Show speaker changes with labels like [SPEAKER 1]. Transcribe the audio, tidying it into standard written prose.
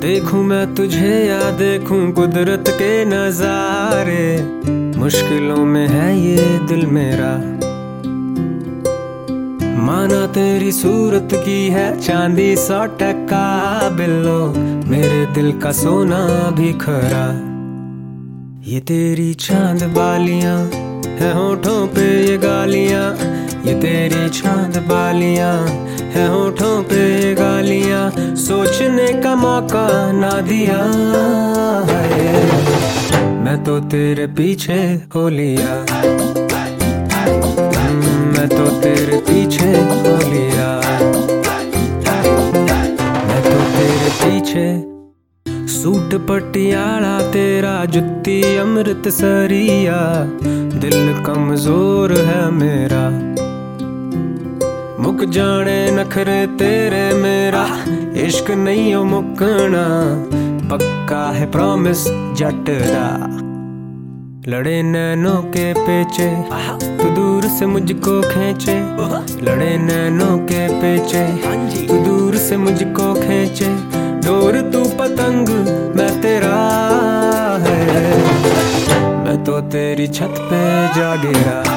[SPEAKER 1] देखूं मैं तुझे या देखूं कुदरत के नजारे, मुश्किलों में है ये दिल मेरा। माना तेरी सूरत की है चांदी 100% बिल्लो, मेरे दिल का सोना भी खरा। ये तेरी चांद बालियां है होठों पे ये गालियां, ये तेरी चांद बालियां है होठों पे ये गालियां, सोचने का मौका ना दिया है। मैं तो तेरे पीछे हो लिया, मैं तो तेरे पीछे हो लिया, मैं तो तेरे पीछे। सूट पटियाला तेरा, जुत्ती अमृतसरिया, दिल कमजोर है मेरा। मुक जाने नखरे तेरे मेरा, इश्क नहीं हो मुकना, पक्का है प्रॉमिस जट दा। लड़े नैनों के पेचे तू दूर से मुझको खींचे, लड़े नैनों के पेचे तू दूर से मुझको खींचे। डोर तू पतंग मैं तेरा है, मैं तो तेरी छत पे जा गिरा।